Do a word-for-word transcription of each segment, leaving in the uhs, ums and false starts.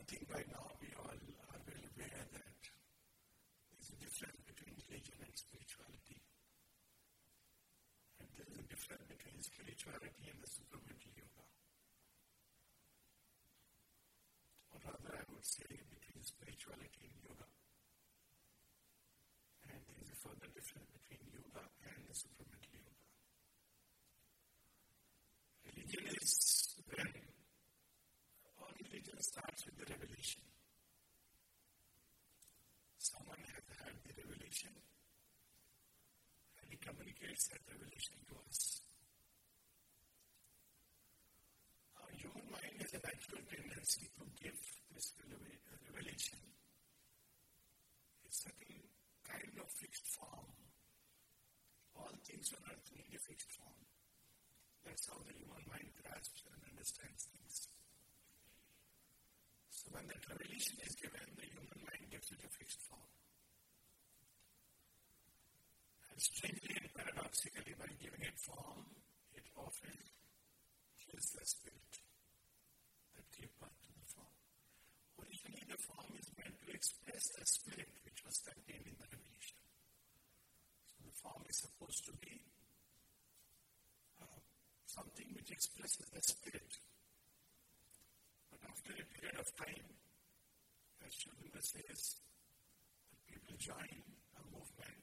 think by now we all are well aware that there is a difference between religion and spirituality. And there is a difference between spirituality and the supramental yoga. Or rather, I would say between spirituality and yoga. And there is a further difference between yoga and the supramental yoga. Religion is when all religion starts with the revelation. Someone has had the revelation and he communicates that revelation to us. Our human mind has a natural tendency to give this revelation a certain kind of fixed form. All things on earth need a fixed form. That's how the human mind grasps and understands things. So when that revelation is given, the human mind gives it a fixed form. And strangely and paradoxically, by giving it form, it often kills the spirit that gave birth to the form. Originally, the form is meant to express the spirit which was contained in the revelation. So the form is supposed to be uh, something which expresses the spirit. But after a period of time, as Sri Aurobindo says, that people join a movement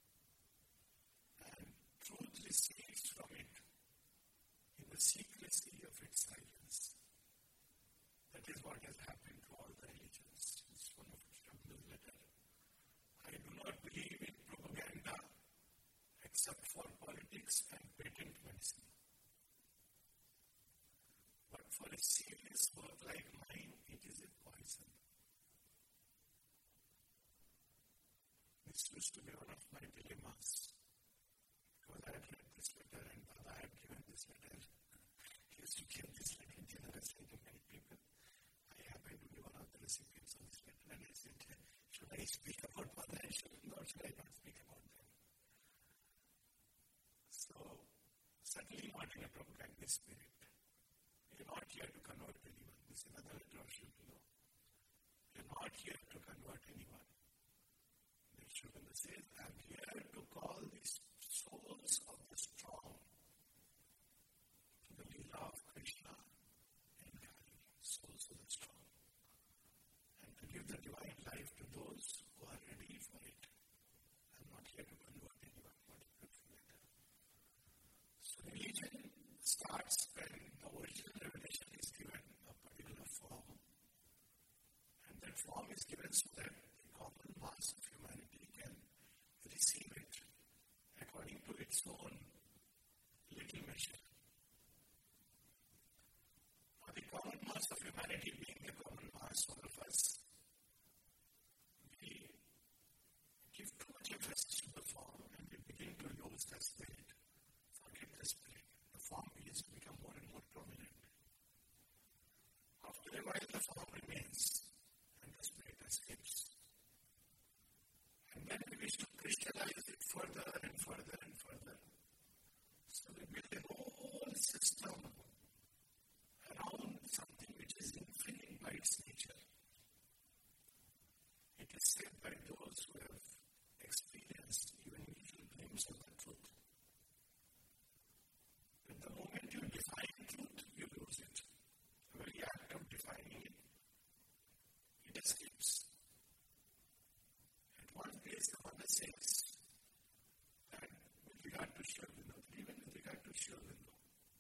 and truth recedes from it in the secrecy of its silence. That is what has happened to all the religions. It's one of Sri Aurobindo's letter. I do not believe in propaganda except for politics and patent medicine. But for a serious work like mine, it is a poison. This used to be one of my dilemmas. Because I had read this letter and Baba had given this letter. He used to give this letter generously to many people. I happened to be one of the recipients of this letter and I said, should I speak about Baba and should, or should I not speak about them? So, certainly not in a propagandist spirit. We are not here to convert anyone. This is another letter of Sri Aurobindo. We are not here to convert anyone. Sri Aurobindo says, I am here to call these souls of the strong to the Leela of Krishna and Kali, souls of the strong, and to give the divine life to those who are ready for it. I am not here to convert anyone. What a beautiful letter. So religion starts when the original revelation is given a particular form, and that form is given so that the common mass of humanity can receive it according to its own little measure. Now, the common mass of humanity being the common mass, all of us, we give too much emphasis to the form and we begin to lose the spirit, forget the spirit. The form begins to become more and more prominent. After a while, the form remains and the spirit escapes. And then we wish to crystallize it further and further and further. So we build a whole system around something which is infinite by its nature. It is said by those who have experienced even a little glimpse of the truth. But the moment you define truth, you lose it. The very act of defining it, it escapes. At one place, the Mother says that with regard to Sri Aurobindo, even with regard to Sri Aurobindo,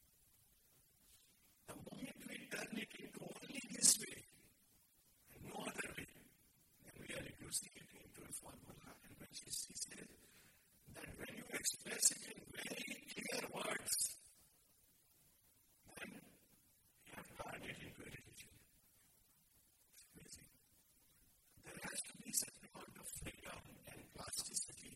the moment we turn it into only this way and no other way, then we are reducing it into a formula. And when she says that when you express it in very clear words, then you have turned it into a religion. It's amazing. There has to be certain amount of freedom and plasticity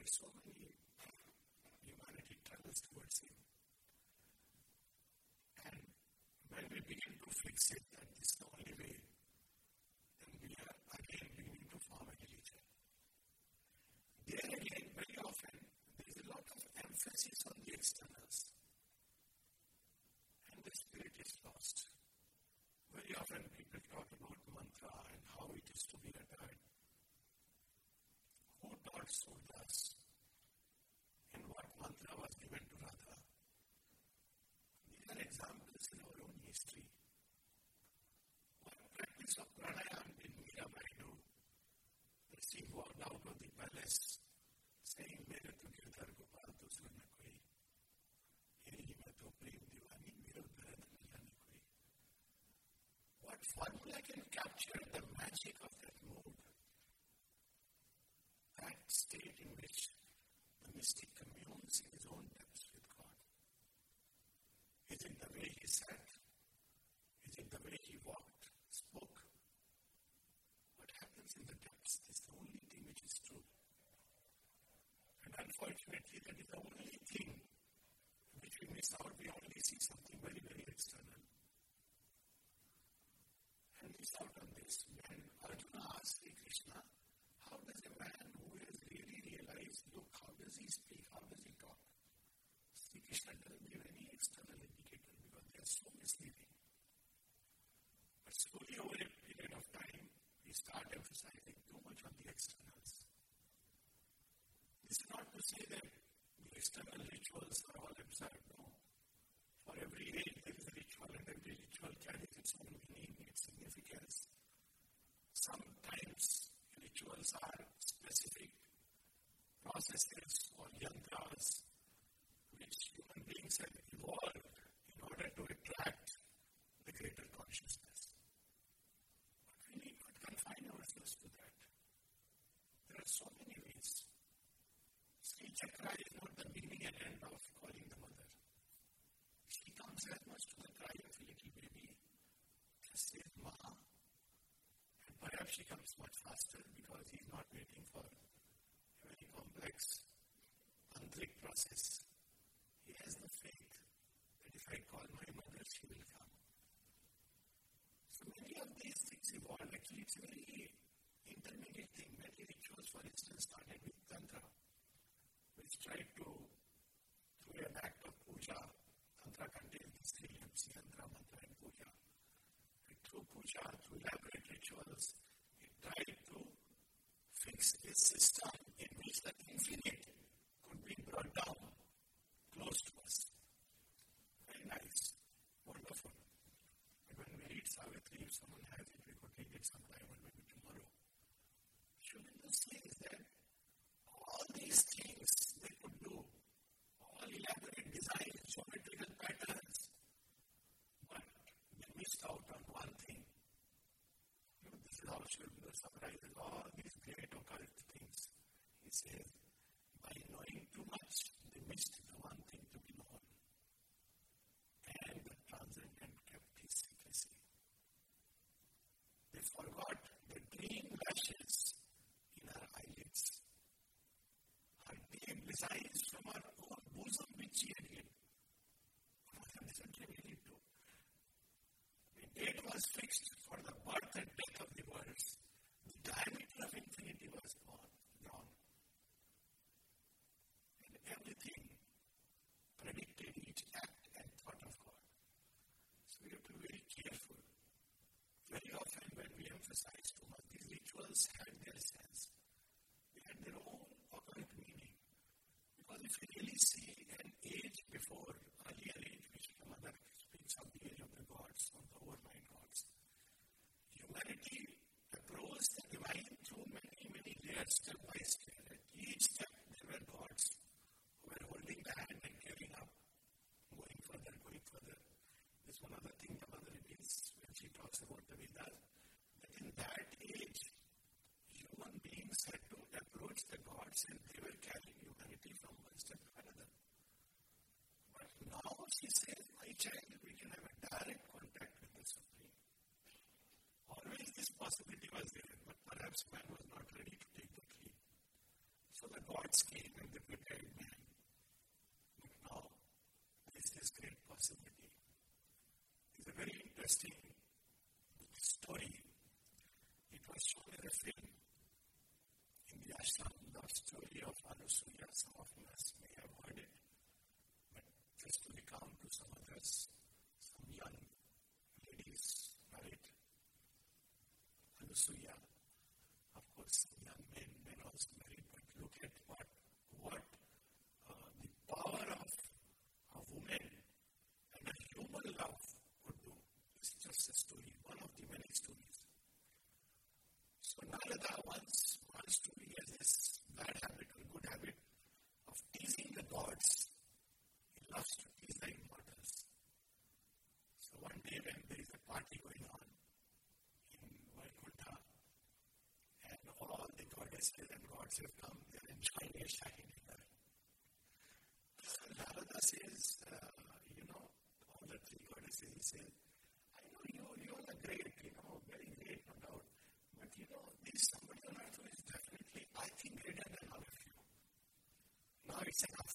are so many humanity travels towards Him. And when we begin to fix it, that this is the only way, then we are again beginning to form a religion. There again, very often, there is a lot of emphasis on the externals. And the spirit is lost. Very often people talk about mantra and how it is to be uttered. Who taught Surdas? And what mantra was given to Radha? These are examples in our own history. What practice of pranayama did Mirabai do? That she walked out of the palace saying, Mere tu girdhar gopal dusra na koi. Yeri mein to prem diwani mera darad mila na koi. What formula can capture the magic of that mood? That state in which the mystic communes in his own depths with God. Is it the way he sat? Is it the way he walked, spoke? What happens in the depths is the only thing which is true. And unfortunately, that is the only thing which we miss out. We only see something very, very external. And miss out on this. When Arjuna asked Sri Krishna, how does a man who has really realized, look, how does he speak, how does he talk? Sri Krishna doesn't give any external indicator because they are so misleading. But slowly over a period of time, we start emphasizing too much on the externals. This is not to say that the external rituals are all absurd, no. For every age there is a ritual and every ritual carries its own meaning, its significance. Sometimes rituals are specific processes or yantras which human beings have evolved in order to attract the greater consciousness. But we need not confine ourselves to that. There are so many ways. Sri Chakra is not the beginning and end of calling the mother. She comes as much to the cry of a little baby as says Maha. And perhaps she comes much faster because he is not waiting for a very complex tantric process. He has the faith that if I call my mother, she will come. So many of these things evolved. Actually, it's a very intermediate thing. Many rituals, for instance, started with Tantra, which tried to, through an act of puja, Tantra contains these three lamps, Yantra, Mantra, and Puja. And through puja, through elaborate rituals, it tried to fix a system in which the infinite could be brought down close to us. Very nice, wonderful. But when we read Savitri, if someone has it, we could read it sometime or maybe tomorrow. Shouldn't the say is that all these things they could do, all elaborate designs, geometrical patterns, but they missed out on one thing. You know, this is how Sri Aurobindo summarizes all these great occult things. He says, by knowing too much, they missed the one thing to be known. And the transcendent kept his secrecy. They forgot the green lashes in her eyelids. Her name resides from her own bosom which she had hid. Mother doesn't really do. The date was fixed for the birth and death of the worlds. The diameter of infinity was born, drawn. And everything predicted each act and thought of God. So we have to be very careful. Very often when we emphasize too much, these rituals had their sense. They had their own occult meaning. Because if you really see an age before, earlier age, which the mother speaks of the age of the gods, of the overmind gods, humanity approached the divine through many, many layers, step by step. At each step, there were gods who were holding the hand and carrying up, going further, going further. There's one other thing the mother reveals when she talks about the Vedas, that in that age, human beings had to approach the gods and they were carrying humanity from one step to another. But now she says, my child, we can have a direct contact with the Supreme. Always this possibility was there, but perhaps man was not ready to take the leap. So the gods came and they prepared man. But now, there is this great possibility. It's a very interesting story. It was shown in a film in the ashram, the story of Anusuya. Some of us may have heard it. But just to recount to some others, some young ladies married Anusuya. Of course, young men, men also married. But look at what, what uh, the power of a woman and a human love could do. It's just a story, one of the many stories. So Narada once wants to be has this bad habit or good habit of teasing the gods. He loves to tease the immortals. So one day when there is a party going on in Vaikuntha and all the goddesses and gods have come, they are enjoying a shine dinner. So Narada says, uh, you know, all the three goddesses, he says, I know you, you all are great, you know, very great, no doubt. But you know, there's somebody on earth who is definitely, I think, greater than all of you. Now it's enough.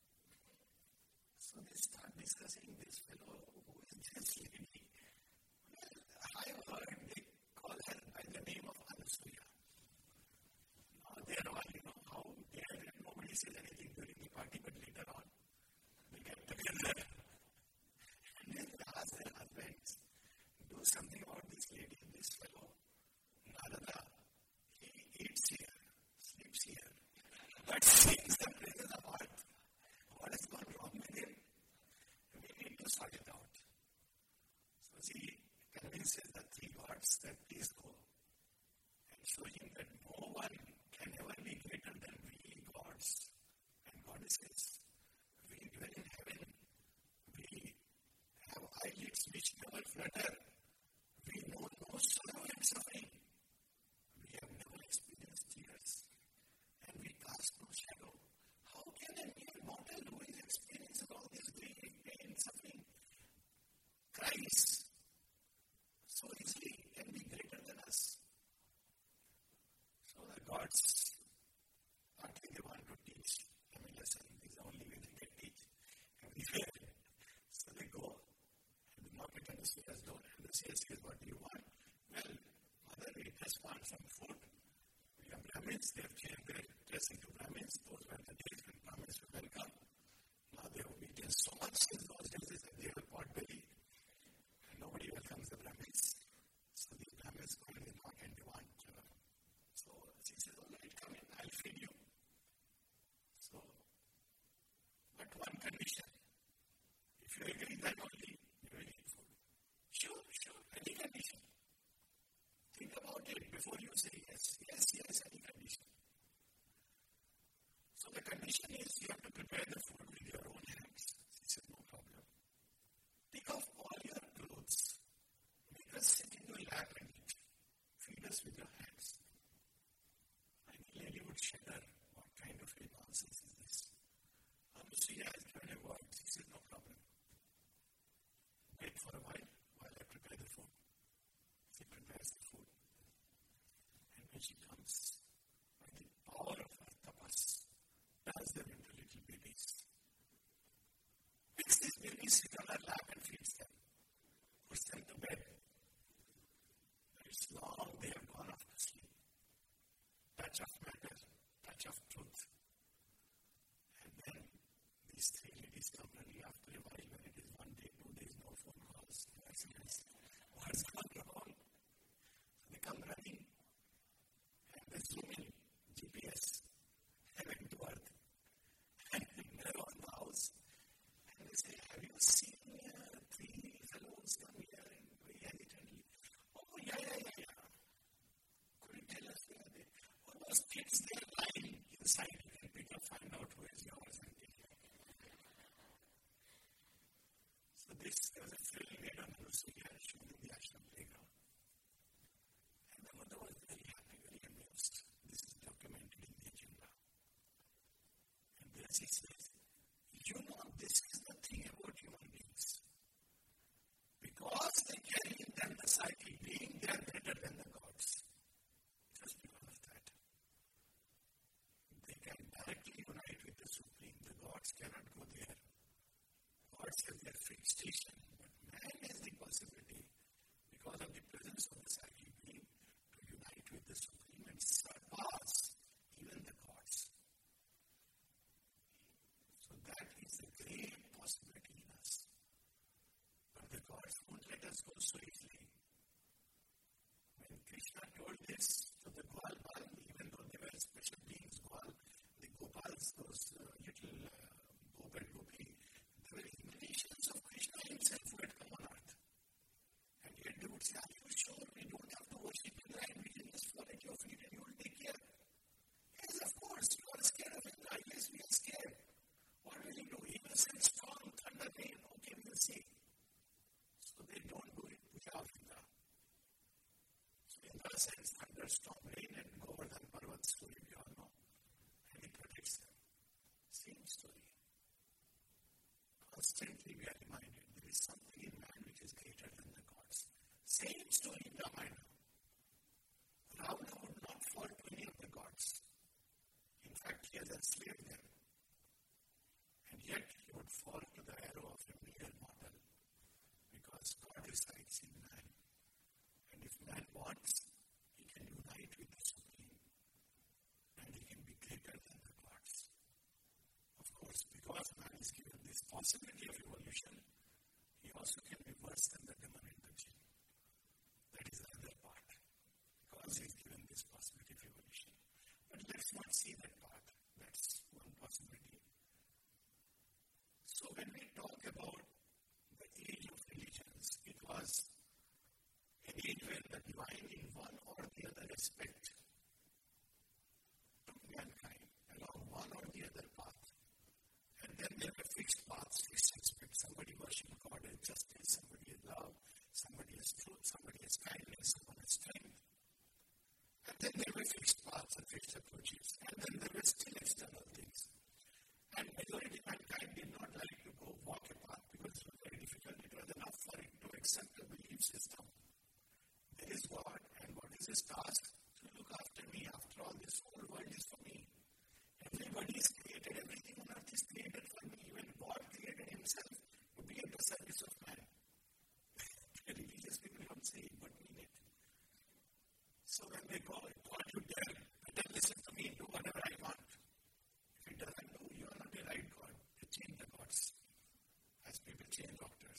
So they start discussing this fellow, who is this lady? Well, I've heard they call her by the name of Anusuya. Now they are all, you know, how they are, nobody says anything during the party, but later on, they get together. And then they ask their husbands, do something about this lady and this fellow. Narada, he eats here, sleeps here, but sings the praises of earth. What has gone wrong with him? We need to sort it out. So she convinces the three gods that please go and show him that no one can ever be greater than we gods and goddesses. We dwell in heaven. We have eyelids which never flutter. We know no sorrow and suffering. We have never experienced tears, and we cast no shadow. How can a mere mortal who is experiencing all this grief, pain, suffering, cries so easily can be greater than us? So the gods, partly they want to teach. I mean, listen, this is the only way they can teach everywhere. So they go and they knock at Anusuya's door, and the says, what do you want? Well, mother, we just want some food. We are Brahmins, they have changed their dress into Brahmins. Those were the days when Brahmins were welcome. Now they have eaten so much in those days that they have pot belly. And nobody welcomes the Brahmins. So the Brahmins go and they knock and they want. Uh, so she says, all right, come in, I'll feed you. So, but one condition. If you agree, then only you will eat food. Sure, sure, any condition. Think about it before you say yes. Yes, yes, any condition. So the condition is you have to prepare the food with your own hands. She said, no problem. Take off all your clothes. Make us sit in your lap and eat. Feed us with your hands. And the lady would shudder. What kind of a nonsense is this? Anusuya has given a word. She said, no problem. Wait for a while while I prepare the food. She prepares the food. And when she comes, by the power of her tapas, turns them into little babies. Makes these babies sit on her lap and feeds them. Puts them to bed. But it's long they have gone off to sleep. Touch of matter, touch of truth. And then these three ladies come running after a while when it is one day, two days, no phone calls, no S M S. What's gone wrong? So they come running and they zoom in G P S heaven to earth and they're on the house and they say, have you seen uh, three fellows come here and very hesitantly? Oh, yeah, yeah, yeah, yeah. Could you tell us where they? Oh, those kids, they're lying inside. You can pick up, find out who is yours and take it. So this, there was a film made on Anusuya shown in the ashram playground. And the mother was very happy, very amused. This is documented in the agenda. And there she says, you know, this is the thing about human beings. Because they carry in them the psyche, being they are greater than the gods. Just because of that. They can cannot go there. Gods have their fixed station, but man has the possibility, because of the presence of the psychic being, to unite with the Supreme and surpass even the gods. So that is a great possibility in us. But the gods won't let us go so easily. When Krishna told this to the Gwal Bal, even though they were special beings, Gwal, the Gopals, those uh, little uh, Gop and Gopi, they were imitations of Krishna himself who had come on earth. And yet they would say, are you sure we don't have to worship Indra and we can just fall at your feet and you will take care? Yes, of course, you are scared of Indra. Yes, we are scared. What will you do? He will send storm, thunder, rain. Okay, we will see. So they don't do it. Puja of Indra. So Indra sends thunder, storm, rain, and Govardhan Parvat story we all know. And he protects them. Same story. Constantly we are reminded there is something in man which is greater than the gods. Same story in Ramayana. Ravana would not fall to any of the gods. In fact, he has enslaved them. And yet he would fall to the arrow of a mere mortal. Because God resides in man. And if man wants, he can unite with the Supreme. And he can be greater than the gods. Of course, because man is given this possibility of evolution, he also can be worse than the demon and the jinn. That is another part. Because he is given this possibility of evolution. But let's not see that part. That's one possibility. So when we talk about the age of religions, it was an age where the divine in one or the other aspect took mankind along one or the other path. And then there were fixed paths, fixed aspects. Somebody worshipped God as justice, somebody as love, somebody as truth, somebody as kindness, someone as strength. And then there were fixed paths and fixed approaches. And then there were still external things. And majority of mankind did not like to go walk a path because it was very difficult. It was enough for it to accept a belief system. There is God, and what is his task? To look after me. After all, this whole world is for me. Everybody is created, everything on earth is created for me. Even God created himself to be at the service of man. The religious people don't say it, but mean it. So when they go, God, you dare, better listen to me, do whatever I want. If it doesn't do, you are not a right God. They change the gods. As people change doctors.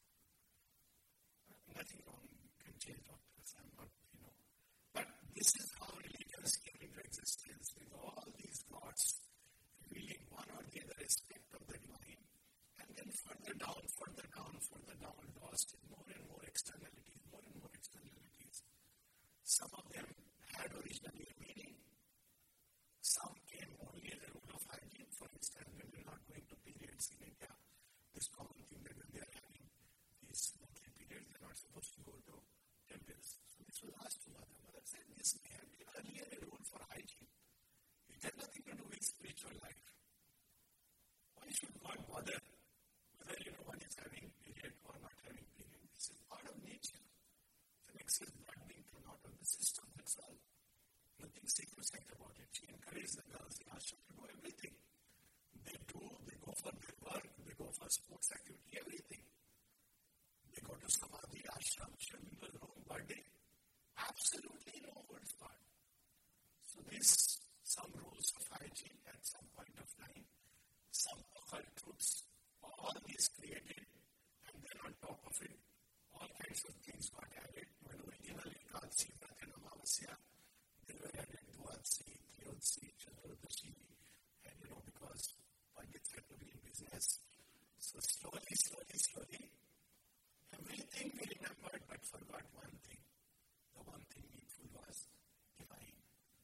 Nothing wrong, you can change doctors. I'm not, you know. But this is how religions came into existence with all these gods revealing one or the other aspect of the divine. And then further down, further down, further down, lost in more and more externalities, more and more externalities. Some of them had originally a meaning. Some came only as a rule of hygiene. For instance, when you're not going to periods in India, this common thing that when they are having these monthly periods, they're not supposed to go to temples. So this was asked to Mother. Mother said, this may have been earlier a rule for hygiene. It has nothing to do with spiritual life. Why should God bother whether you know one is having period or not having period? This is part of nature. It's an excess blood being thrown out of the system, that's all. Nothing sacrosanct about it. She encouraged the girls in ashram to do everything. They do, they go for their work, they go for sports activity, everything. They go to Samadhi ashram, Sharminder's own birthday. Absolutely no words part. So this, some rules of hygiene at some point of time, some occult truths, all these created, and then on top of it, all kinds of things got added. When originally Ekadasi, Vrat and Amavasya, they were added Dwadasi, Triyodasi, Chaturdashi, and you know, because Pandits had to be in business. So slowly, slowly, slowly, everything we remembered but forgot one thing. The one thing needful was divine.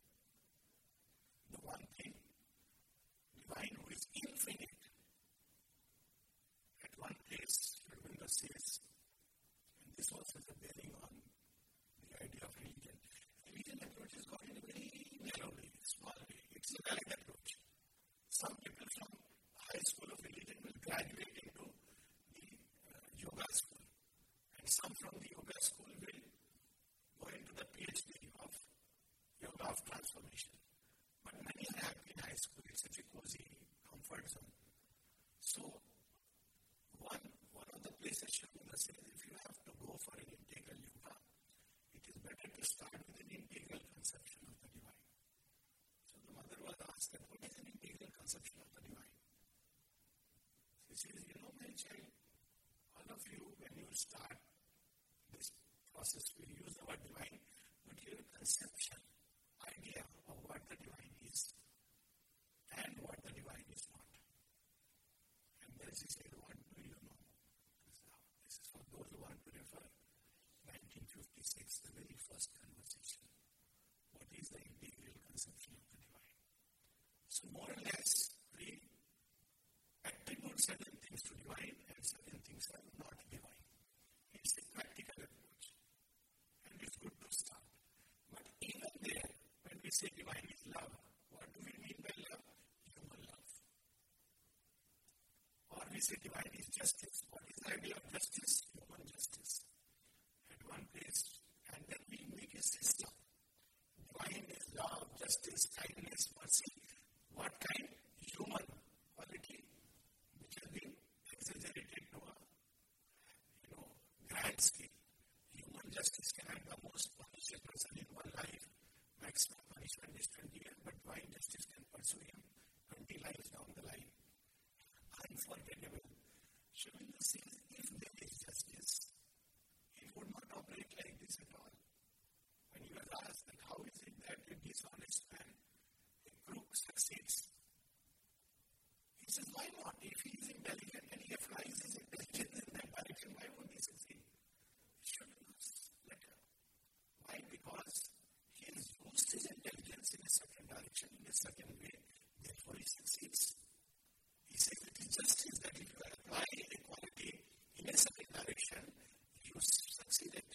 The one thing, divine who is infinite. At one place, Sri says, and this also has a bearing on the idea of religion. Religion approaches God in a very narrow way, small way. It's a valid approach. Some people from high school of religion will graduate into the uh, yoga school. And some from the yoga school will go into the PhD of yoga of transformation. But many are happy in high school. It's such a cozy comfort zone. child, all of you, when you start this process, we use the word divine, but your conception, idea of what the divine is and what the divine is not. And as he said, what do you know? This is for those who want to refer nineteen fifty-six, the very first conversation. What is the integral conception of the divine? So more or less, we attribute certain things to divine and certain things are not divine. It's a practical approach. And it's good to start. But even there, when we say divine is love, what do we mean by love? Human love. Or we say divine is justice. What is the idea of justice? Human justice. At one place, and then we make a system. Divine is love, justice, kindness, mercy. What kind? Human quality, which has been exaggerated to a, you know, grand scale. Human justice can have the most punish a person in one life. Maximum punishment is twenty years, but divine justice can pursue him twenty lives down the line. Unforgettable. Shravindra says, if there is justice, it would not operate like this at all. When you are asked that how is it that a dishonest man, a crook succeeds, he says, why not? If he is intelligent and he applies his intelligence in that direction, why won't he succeed? Shravindra letter. Why? Because he has used his intelligence in a certain direction, in a certain way, therefore he succeeds. He says it is justice that if you apply equality in a certain direction, you succeeded.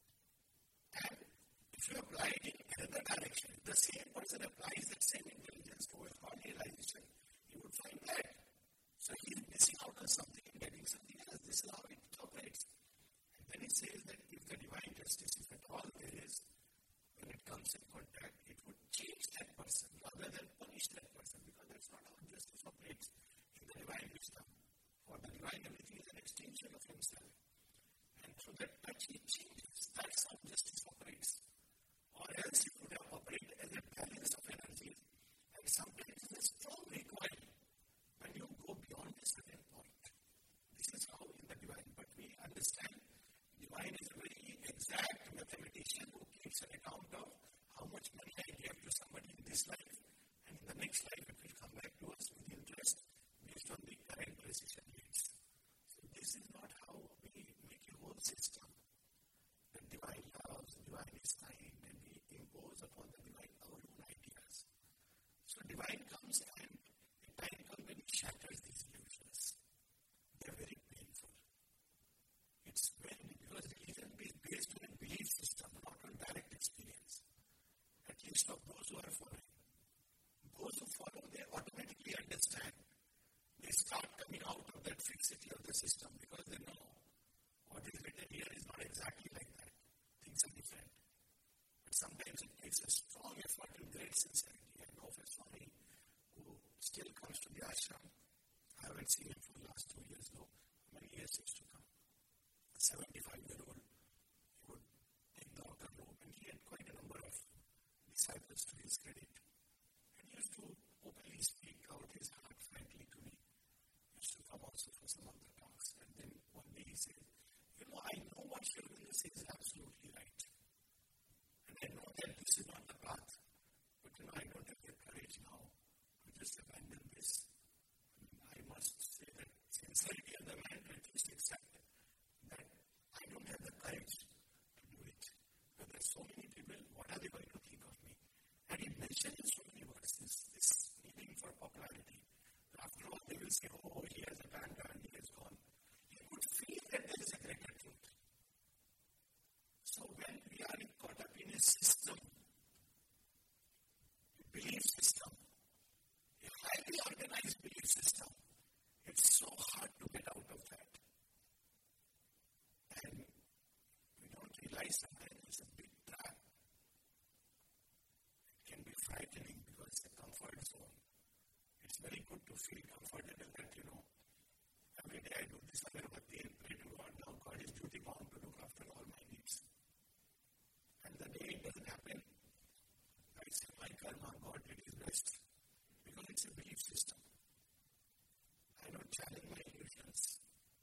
And if you apply it in another direction, if the same person applies that same intelligence to equality realization, you would find that. So he is missing out on something and getting something else. This is how it operates. And then he says that if the divine justice, if at all there is, when it comes in contact, it would change that person rather than punish that person, because that's not how justice operates in the divine wisdom. For the divine, everything is an extension of himself. And through that touch, he changes. That's how justice operates. Or else it would have operated as a balance of energies. And sometimes it's a strong recoil when you go beyond a certain point. This is how in the divine. But we understand divine is a very exact mathematician who keeps an account of how much money I gave to somebody in this life, and in the next life it will come back to us with interest based on the current precision rates. So this is not how we make a whole system. The divine loves, the divine is kind, and we impose upon the divine our own ideas. So divine comes and a time comes when it shatters these illusions. They are very painful. It's when, because religion is based on a belief system, not on direct experience. At least of those who are following. Those who follow, they automatically understand. They start coming out of that fixity of the system because they know what is written here is not exactly like that. Things are different. But sometimes it takes a strong effort and great sincerity. I know of a Swami who still comes to the ashram. I haven't seen him for the last two years though. Many years used to come. A seventy-five-year-old, he would take the outer robe, and he had quite a number of disciples to his credit. And he used to openly speak out his heart frankly to me. He used to come also for some of the talks. And then one day he said, you know, I know what Shravindra says is absolutely right. And I know that this is not the path. But you know, I don't have the courage now to just abandon this. I mean, I must say that sincerity of the man to at least accept that I don't have the courage to do it. But there are so many people, what are they going to think of me? And he mentioned in so many words this, this needing for popularity. After all, they will say, oh, he has abandoned, he has gone. He could feel that there is a greater truth. So when we are caught up in a system, a belief system, a highly organized belief system, it's so hard to get out of that. And we don't realize sometimes it's a big trap. It can be frightening because it's a comfort zone. It's very good to feel comforted in that, you know, every day I do this agarbatti and pray to God. Now God is duty bound to look after all my needs. And the day it doesn't happen, I say, my karma, God did his best. Because it's a belief system. I don't challenge my illusions.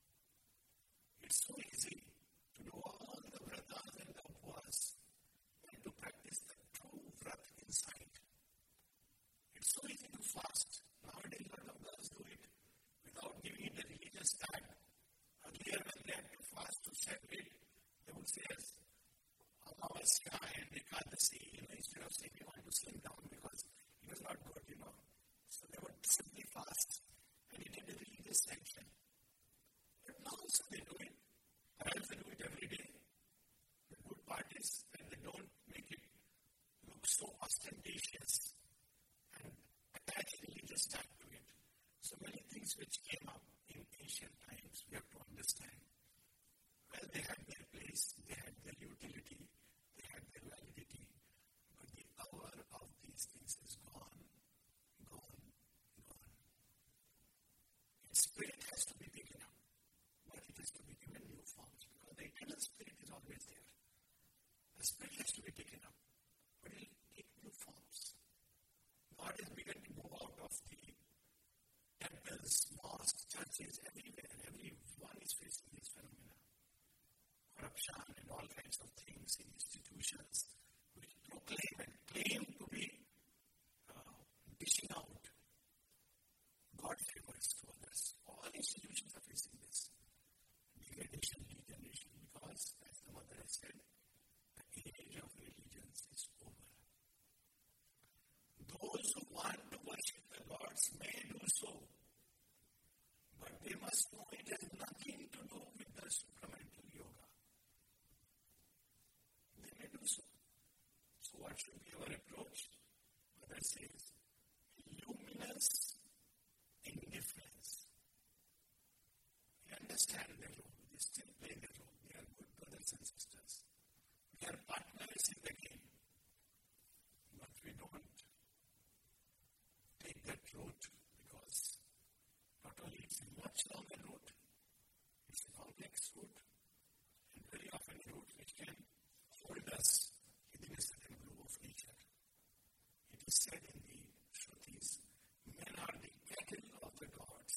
So they do it. Or else they do it every day. The good part is that they don't make it look so ostentatious and attach religious tag to it. So many things which came up in ancient times, we have to understand. Well, they had their place, they had their utility, they had their validity, but the hour of these things is gone, gone, gone. Its spirit has to be taken up, but it has to be given new forms, because the eternal spirit is always there. The spirit has to be taken up, but it will take new forms. God has begun to move out of the temples, mosques, churches, everywhere. Everyone is facing these phenomena. Corruption and all kinds of things in institutions which proclaim and claim to be uh, dishing out God favors to others. All institutions are facing this. Degradation, degeneration, because as the mother has said, the age of religions is over. Those who want to worship the gods may do so, but they must know it has nothing to do with the supramental yoga. They may do so. So what should be our approach? Mother says, luminous indifference. We understand their role. They still play their role. They are good brothers and sisters. We are partners in the game. But we don't take that route, because not only it's a much longer route, it's a complex route, and very often a route which can hold us within a certain groove of nature. It is said in the Shrutis, men are the cattle of the gods.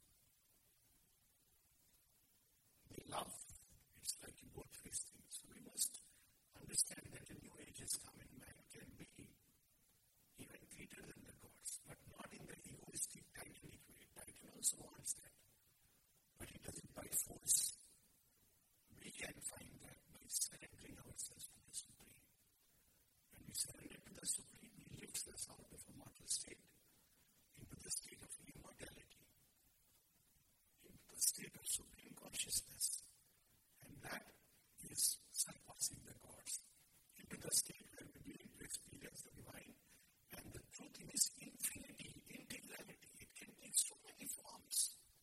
They love, it's like both these things. So we must understand that a new age is coming. Man can be even greater than the gods, but not in the egoistic, titanic way. Titan also wants that, but he does it by force. We can find that by surrendering ourselves to the Supreme. When we surrender to the Supreme, he lifts us out of a mortal state into the state of immortality, into the state of supreme consciousness, and that is surpassing the gods, into the state where we begin to experience the divine. And the truth in its infinity, integrality, it can take so many forms.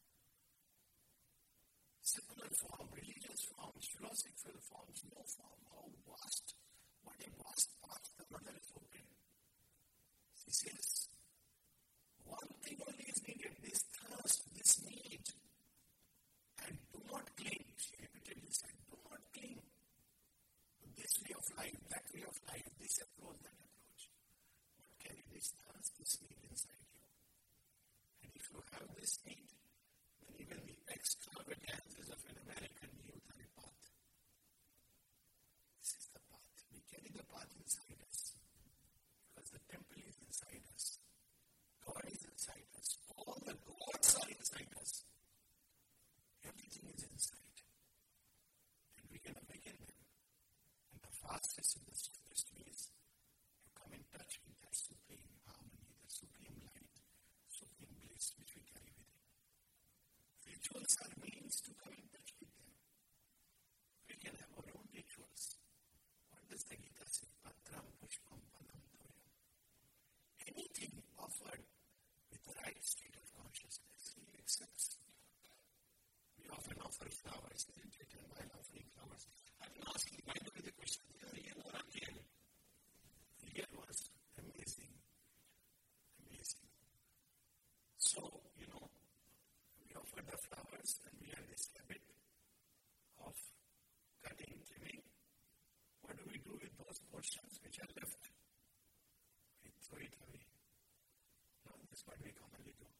Secular form, religious forms, philosophical forms, no form. How vast, what a vast path the mother has opened. She says, one thing only is needed, this thirst, this need. And do not cling, she repeatedly said, do not cling to this way of life, that way of life, this approach, that approach. But carry this thirst, this need inside you. And if you have this need, then even the extravagances of an American youth are a path. This is the path. We carry the path inside us, because the temple is inside us. God is inside us. All the gods are inside us. Everything is inside. And we can awaken them. And the fastest and the swiftest ways to come in touch with that supreme harmony, the supreme light, supreme bliss which we carry within. Rituals are means to come in touch with them. We can have our own rituals. What does the Gita say? Patram pushpam padam toyam. Anything offered with the right state of consciousness, he accepts. We often offer flowers, isn't it? And while offering flowers, I've been asking, by the way, the question, are they real or unreal? Real was amazing. Amazing. So, you know, we offer the flowers and we have this habit of cutting, trimming. What do we do with those portions which are left? We throw it away. No, that's what we commonly do.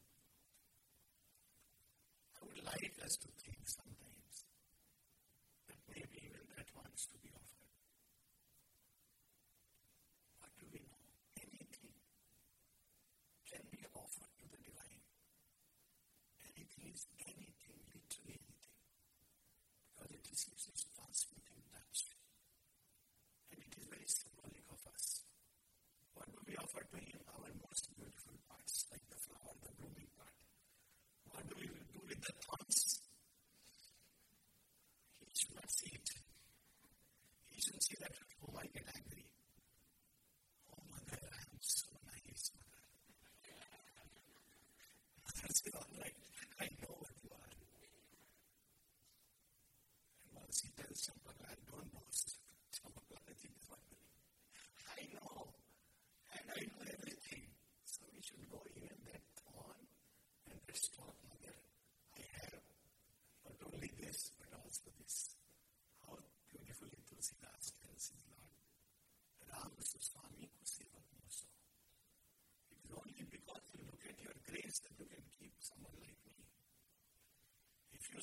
I would like us to think sometimes that maybe even that wants to be offered. What do we know? Anything can be offered to the divine. Anything is anything, literally anything. Because it receives its transmitting touch. And it is very symbolic of us. What do we offer to him? Our most beautiful parts, like the flower, the blooming part. What do we do with the thorns?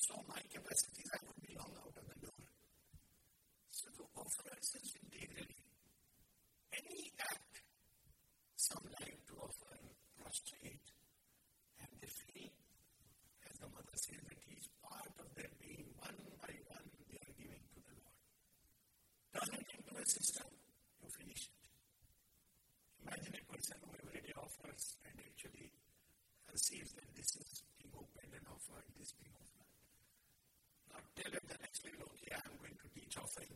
So my capacities, I would be long out of the door. So to offer ourselves integrally, any act, some like to offer prostrate, and they feel, as the mother says, that he is part of their being, one by one they are giving to the Lord. Turn it into a system, you finish it. Imagine a person who every day offers and actually receives that this is being opened and offered, this being offered. Now tell him the next day, okay, I am going to teach offering.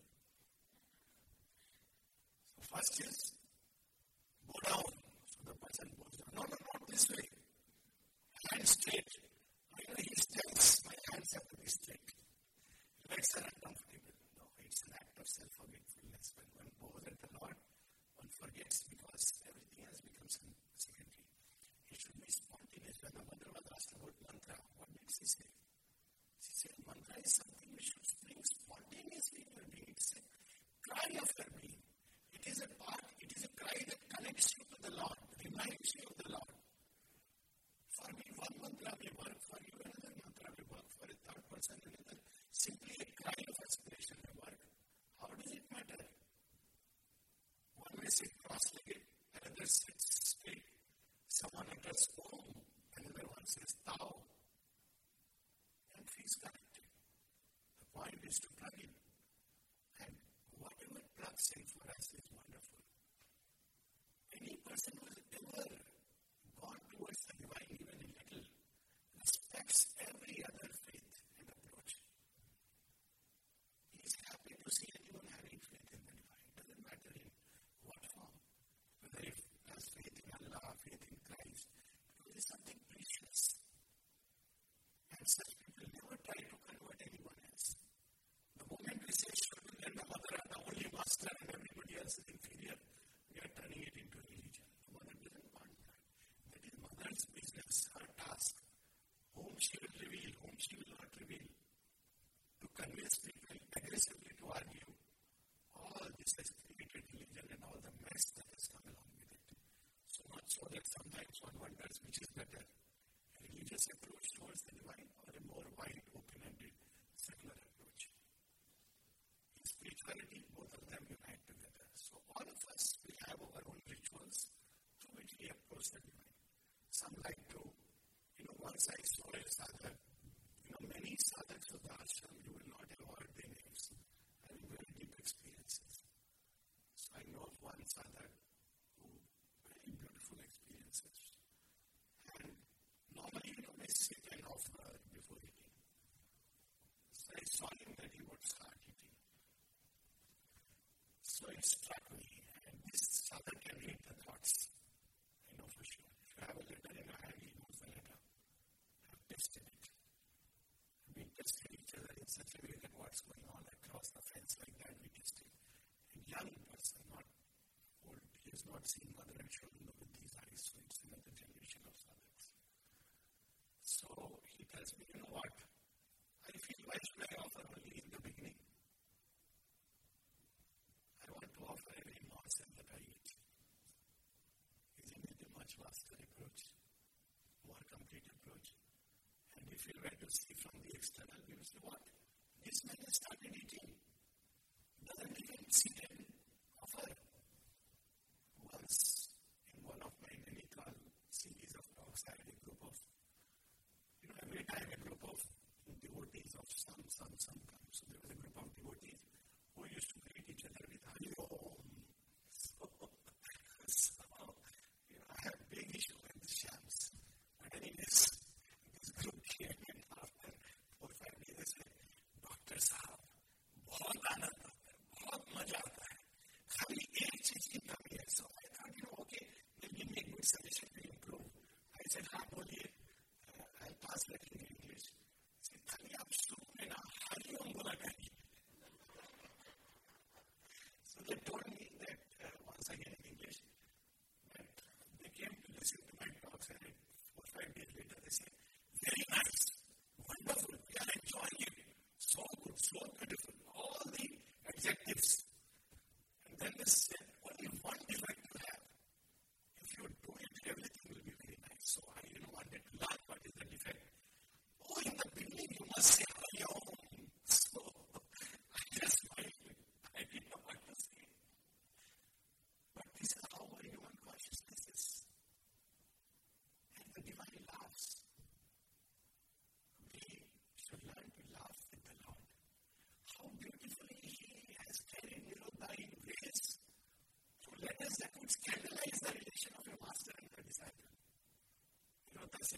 So first is, go down. So the person goes down. No, no, not this way. Hand straight. You know, he tells my hands have to be straight. Legs are uncomfortable. No, it's an act of self-forgetfulness. When one goes at the Lord, one forgets because everything has become secondary. It should be spontaneous. When the mother was asked about mantra, what did she say? She said, mantra is something which should spring spontaneously in your being. It's a cry of your being. It is a part, it is a cry that connects you to the Lord, reminds you of the Lord. For me, one mantra may work, for you another mantra may work, for a third person another. Simply a cry of aspiration may work. How does it matter? One may sit cross-legged, another sits straight. Someone utters Om, another one says Tao. And feels connected. The point is to plug in. And whatever plugs in for us is wonderful. Any person who has ever gone towards the divine, even a little, respects every other faith and approach. He is happy to see anyone having faith in the divine. It doesn't matter in what form. Whether it has faith in Allah, faith in Christ, because it is something precious. And such people never try to convert anyone else. The moment we say Shruti and the mother are the only master and everybody else is inferior, we are turning it into religion. The mother doesn't want that. That is mother's business, her task. Whom she will reveal, whom she will not reveal. To convince people aggressively to argue. All this has created religion and all the mess that has come along with it. So much so that sometimes one wonders which is better. A religious approach towards the divine or a more wide, open-ended, secular approach. In spirituality, both of them unite together. So all of us, we have our own rituals through which we approach the divine. Some like to, you know, once I saw a sadhak, you know, many sadhaks of the ashram, you will not have heard their names, having very deep experiences. So I know of one sadhak who very beautiful experiences. And normally, you know, we sit and offer before eating. So I saw him that he would start eating. So it struck me, and this sadhak can read the thoughts. I know for sure. If you have a letter in your hand, he knows the letter. I've tested it. We tested each other in such a way that what's going on across the fence like that, we tested. A young person, not old, he has not seen mother and children with these eyes, so it's another generation of sadhaks. So he tells me, you know what? I feel why should I offer only in the beginning? I want to offer every morsel that I eat. Isn't it a much vaster approach? More complete approach? And if you were to see from the external, you will say, what? This man has started eating. Doesn't even sit and offer. Once, in one of my Nainital series of talks, I had a group of, you know, every time a group of devotees of some, some, some come. So there was a group of devotees who used to greet each other with Hari Om. So, so, you know, I have a big issue with the shams. But anyways, this group came in after four or five days. They said, Doctor Sahab, बहुत आनंद आता है, बहुत मजा आता है. खाली एक चीज की कमी है. So I thought, you know, okay, they'll give me a good suggestion to improve. I said, हाँ बोलिए. I'll pass back in English. I said, खाली आप शुरू में ना Hari Om बोला करिए. So they told me that uh, once again in English, that they came to listen to my talks, and four or five days later they said, very nice, wonderful, we are enjoying it, so good, so beautiful, all the adjectives. And then they said, only one defect you have. If you do it, everything will be very nice. So I, you know, wanted to learn what is the defect. Oh, in the beginning you must say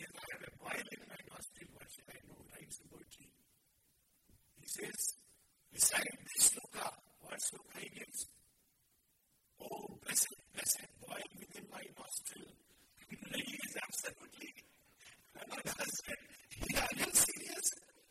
says, I have a boil in my nostril, what shall I do? Writes the poetry. He says, beside this sloka, what sloka he gives? Oh, blessed, blessed boil within my nostril. He is absolutely, another husband, are you serious?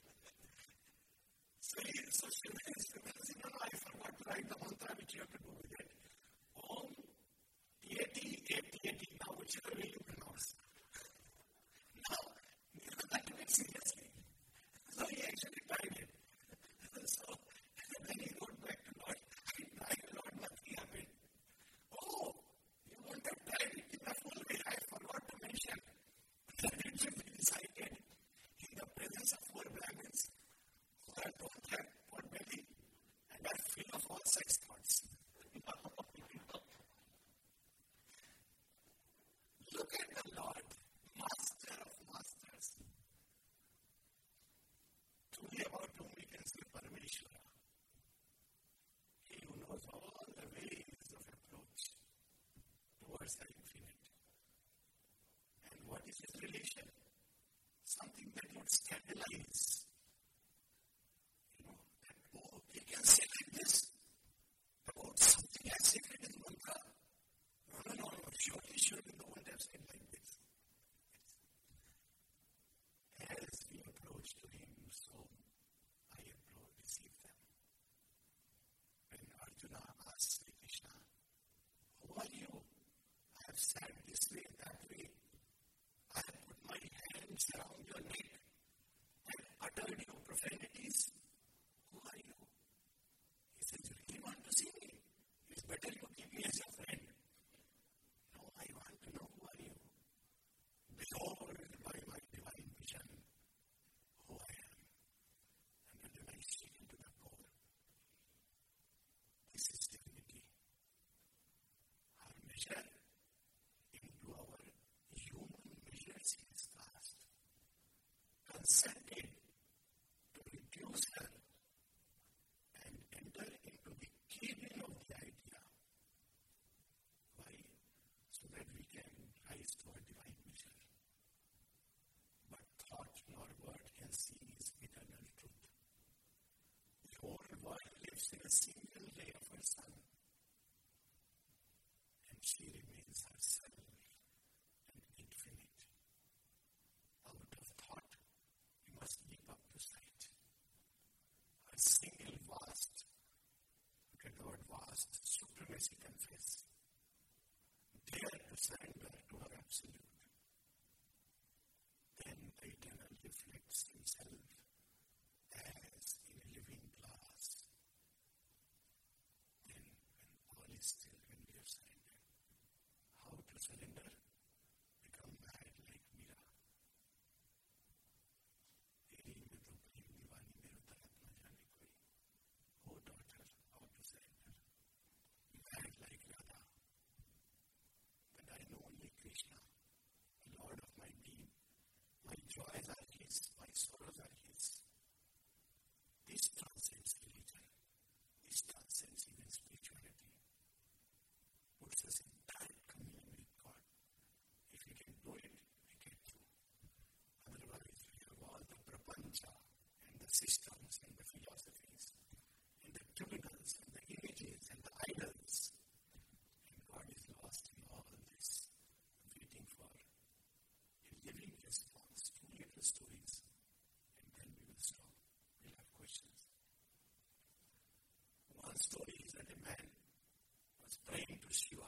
So, he, so she says, no, no, I forgot to write the mantra which you have to do with it. Om, Yeti, Yeti, Yeti, now whichever way you pronounce. Now, you know, that took it seriously. So he actually tried it. So, and then he wrote back to Lord, I tried, Lord, nothing happened. Oh, you won't have tried it in the full way. I forgot to mention that it should be recited in the presence of four Brahmins who are don't have pot belly and are full of all sex thoughts. Look at the Lord, Master of Masters. Truly about whom we can say Parameshwara. He who knows all the ways of approach towards the infinite. And what is his relation? Something that would scandalize. You know, that, oh, he can say like this about something as sacred as mantra. No, no, no, no, surely, surely no one has said like this. As we approach to him, so I approach, receive them. When Arjuna asks Sri Krishna, who are you? I have sat this way, that way. I have put my hands around your neck and uttered your profanities. Who are you? He says, you really want to see me? It's better you keep me as your friend. No, I want to know who are you. Behold by my divine vision who I am. And then I see into the core. This is divinity. Our measure into our human measures is cast. Consented to reduce her and enter into the cabin of the idea. Why? So that we can rise to our divine measure. But thought nor word can see his eternal truth. The whole world lives in a single ray of her sun, and she remains herself and infinite. Out of thought, we must leap up to sight. A single vast, look at the word vast, supremacy confess. Dare to surrender to her absolute. Then the eternal reflects himself as in a living glass. Then when all is still, when we have surrendered, how to surrender? Become mad like Mira. तेरी में तो प्रेम दीवानी में उतरत न जाने कोई. Oh daughter, how to surrender? Mad like Radha. But I know only Krishna, the Lord of my being. My joys are his, my sorrows are his. This transcends religion. This transcends even spirituality. Puts us in direct communion with God. If we can do it, we get through. Otherwise, we have all the prapancha and the systems and the philosophies and the tribunals and the images and the idols. And God is lost in all this, waiting for a living response to little stories. And then we will stop. We'll have questions. One story is that a man was praying to Shiva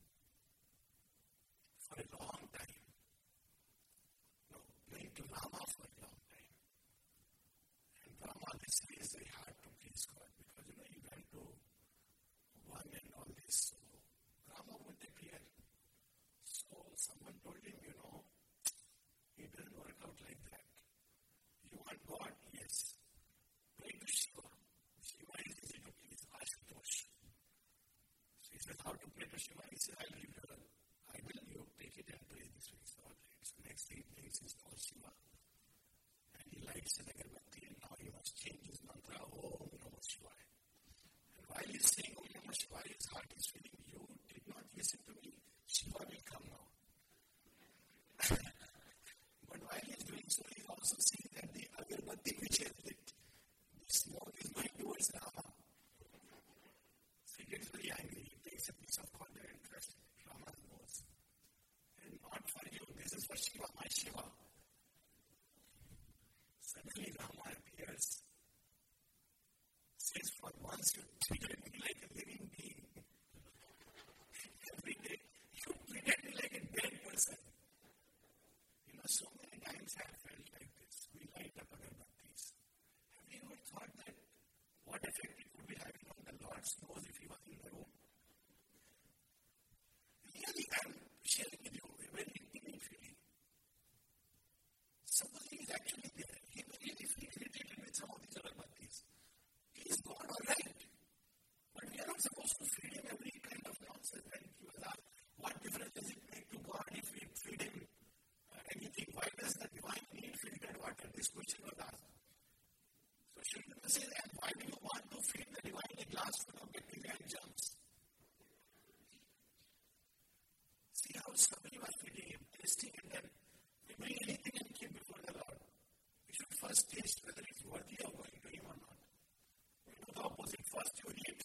for a long time. No, praying to Rama for a long time. And Rama, this is very hard to please God because, you know, he went to one and all this. So Rama wouldn't appear. So someone told him, you know, it doesn't work out like that. You want God? Yes. Pray to Shiva. Shiva is easy to please. Ashutosh. So he says, how to pray to Shiva? He says, I'll give you a idol. You take it and pray this way. So, right. So next thing he thinks is called Shiva. And he lights an agarbatti and now he must change his mantra. Om Namah Shivaya. And while he's saying Om Namah Shivaya, his heart is feeling, you did not listen to me. Shiva will come now. But first taste whether it's worthy of going to him or not. You do the opposite. First you eat.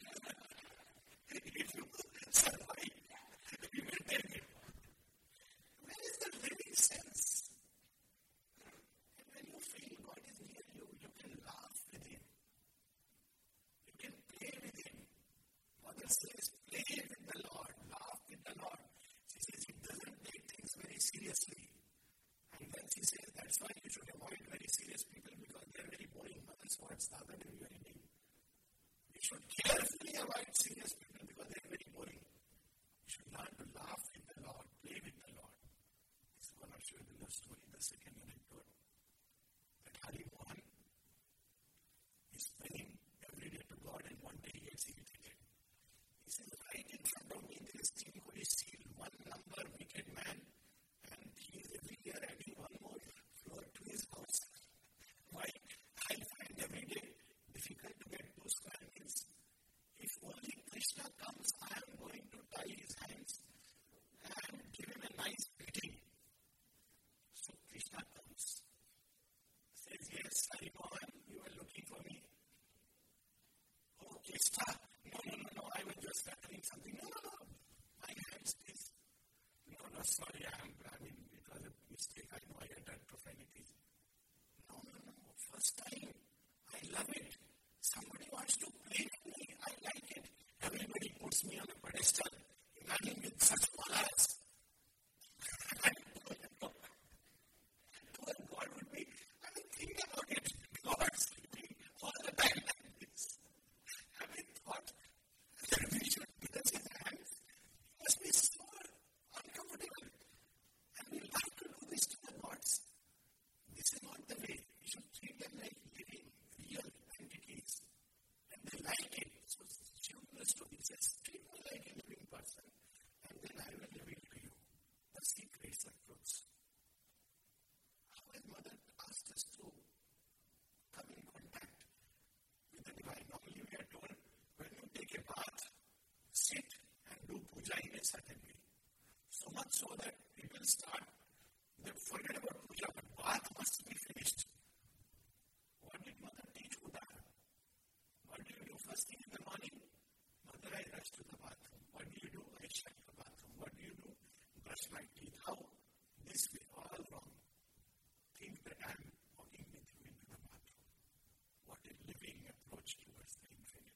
If you survive, you will take it. Where is the living sense? And when you feel God is near you, you can laugh with him. You can play with him. Mother says, play with the Lord, laugh with the Lord. She says, he doesn't take things very seriously. And then she says, that's why you should avoid very serious people because they are very boring. Mother's words, the other day we were eating. We should carefully avoid serious people because they are very boring. We should learn to laugh with the Lord, play with the Lord. This is going to show you the story, the second anecdote. That Hari Mohan is praying every day to God and one day he gets irritated. He says, right in front of me there is Tinkuri Seal, one number wicked man, and he is every year adding one more floor to his house. Why? I find every day difficult to get two square meals. If only Krishna comes, I am going to tie his hands and give him a nice beating. So Krishna comes. Says, yes, Hari Mohan, you are looking for me. Oh, Krishna, no, no, no, no, I was just uttering something. No, no, no, my hands, please. No, no, sorry, I am, I mean, it was a mistake. I know I uttered profanities. No, no, no, first time. I love it. Somebody wants to play with me. I like it. Everybody puts me on a pedestal. Imagine with such colors. Poor God would be, I mean, think about it. God sleeping all the time like this. Have you thought that we should put us in hands? It must be so uncomfortable. And we like to do this to the gods. This is not the way. We should treat them like living, real entities. And they like it. So Shivana story says, treat me like a living person, and then I will reveal to you the secrets and truths. How has Mother asked us to come in contact with the divine? Normally we are told, when you take a bath, sit and do puja in a certain way. So much so that people start, they forget about puja, but bath must be finished. What did Mother teach Uda? What do you do first thing in the morning? Mother, I rush to the bathroom. What do you do? I shut the bathroom. What do you do? Brush my teeth. How? This way, all wrong. Think that I am walking with you into the bathroom. What a living approach towards the infinite.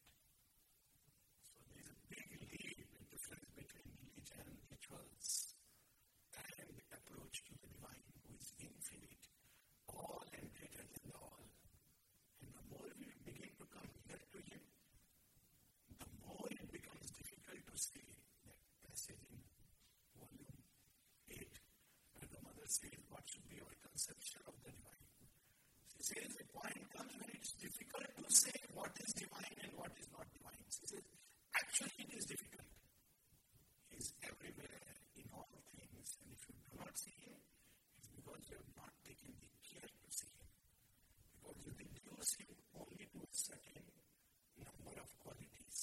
So there is a big leap, a difference between religion, rituals, and the approach to the divine, who is infinite, all and greater than the all. And the more we begin to come near to him, the more it becomes difficult to say that passage in volume eight, where the Mother says, what should be our conception of the divine? She says, the point comes when it's difficult to say what is divine and what is not divine. She says, actually it is difficult. He is everywhere in all things, and if you do not see him, it's because you have not taken the care to see him. Because you reduce him only to a certain number of qualities.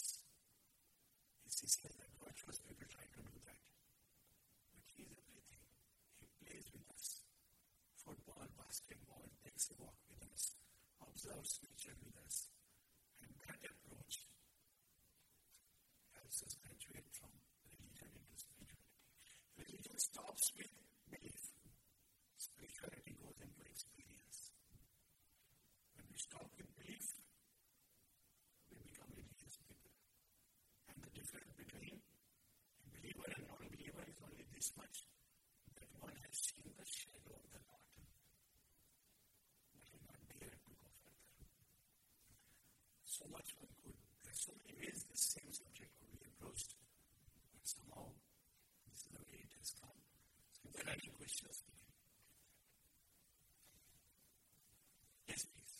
She says that virtuous people try to do that. But he is everything. He plays with us. Football, basketball, takes a walk with us, observes nature with us. And that approach helps us graduate from religion into spirituality. Religion stops with belief. Spirituality goes into experience. When we stop with belief, we become religious people. And the difference between a believer and non-believer is only this much, that one has seen the shadow of the Lord, but will not dare to go further. So much one could, there are so many ways this same subject could be approached, but somehow this is the way it has come. So if there are any questions, yes, please.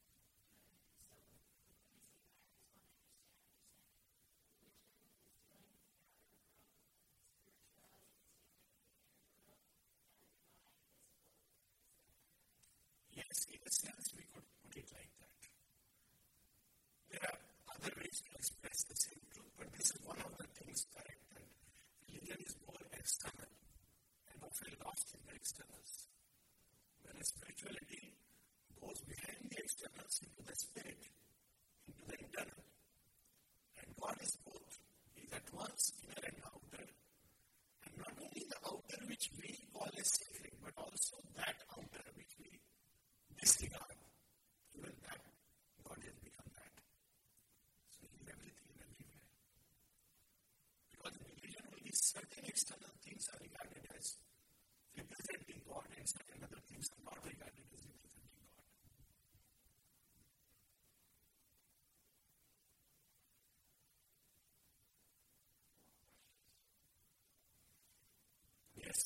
Yes, in a sense, we could put it like that. There are other ways to express the same truth, but this is one of the things correct, that religion is more external and often lost in the externals. Whereas spirituality goes behind the externals into the spirit, into the internal. And God is both. He is at once inner and outer. And not only the outer which we call as sacred, but also that outer which we disregard. Even that, God has become that. So He is everything and everywhere. Because in religion, only certain external things are regarded as representing God, and certain other things are not regarded as representing God. Yes.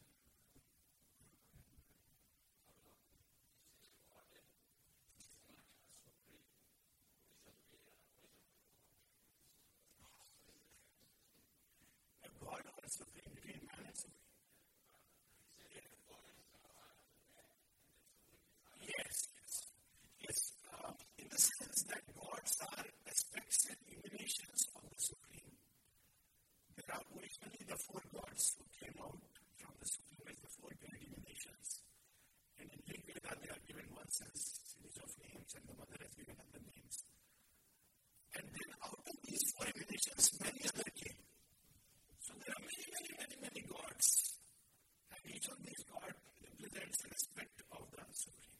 God or supreme between man and supreme. Yes, yes, yes. Uh, in the sense that gods are aspects and emanations of the supreme. There are originally the four gods who came out from the supreme as the four great emanations. And in Rig Veda, they are given one as series of names, and the mother has given other names. And then out of these four emanations, many other came. So there are many, many, many, many gods. And each of these gods represents an aspect of the supreme.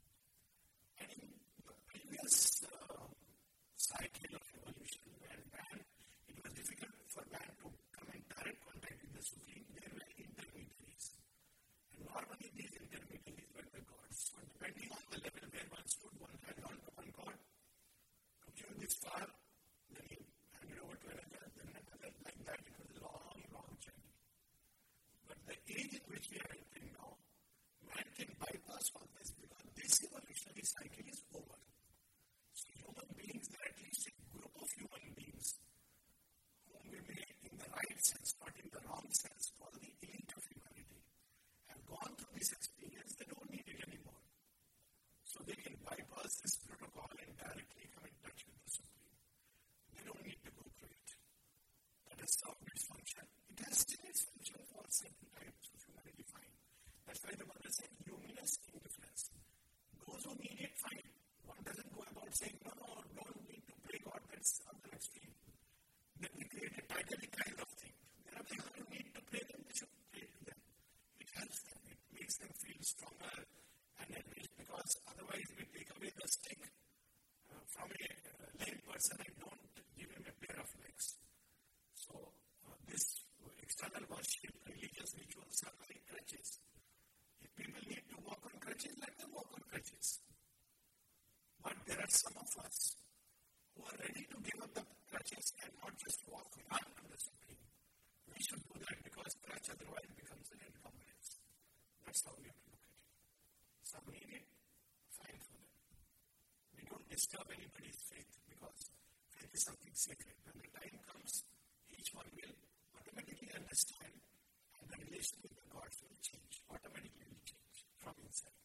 And in the previous uh, cycle of evolution, where man, it was difficult for man to come in direct contact with the supreme, there were intermediaries. And normally these intermediaries were the gods. So depending on the level where one stood, one had gone to one god, to give this far, then he handed over to another, then another, like that. It was a long, long journey. But the age in which we are entering now, man can bypass all this because this evolutionary cycle is over. So human beings, there are at least a group of human beings whom we may, in the right sense, not in the wrong sense, call the elite of humanity, have gone through this experience. They don't need it anymore. So they can bypass this protocol and directly come in touch with the Supreme. They don't need to go through it. That is how its function. It has still its function for certain types of humanity, fine. That's why the Buddha said luminous indifference. Those who need it, fine. One doesn't go about saying, no, no, don't need to pray God, that's other extreme. Then we create a titanic kind of thing. There are people who need to pray them, they should pray to them. It helps them, it makes them feel stronger and enriched, because otherwise we take away the stick uh, from a uh, lame person and don't give him a pair of legs. So uh, this external worship, religious rituals are like crutches. If people need to walk on crutches, let them walk on crutches. But there are some of us who are ready to give up the crutches and not just walk on to the Supreme. We should do that because crutch otherwise becomes an encumbrance. That's how we have to look at it. Some need it, fine for them. We don't disturb anybody's faith because faith is something sacred. When the time comes, each one will automatically understand, and the relation with the gods will change, automatically will change from inside.